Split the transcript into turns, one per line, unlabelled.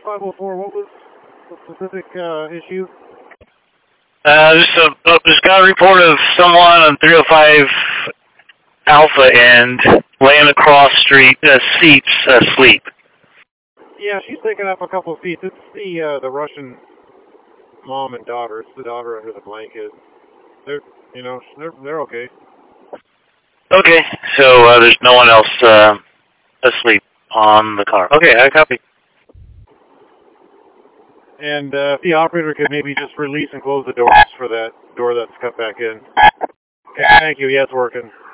504, what was the specific issue?
Just got a report of someone on 305 Alpha End laying across street, seats, asleep.
Yeah, she's taken up a couple of feet. It's the Russian mom and daughter. It's the daughter under the blanket. They're okay.
Okay, so there's no one else asleep on the car. Okay, I copy.
And if the operator could maybe just release and close the doors for that door that's cut back in. Okay, thank you. Yeah, it's working.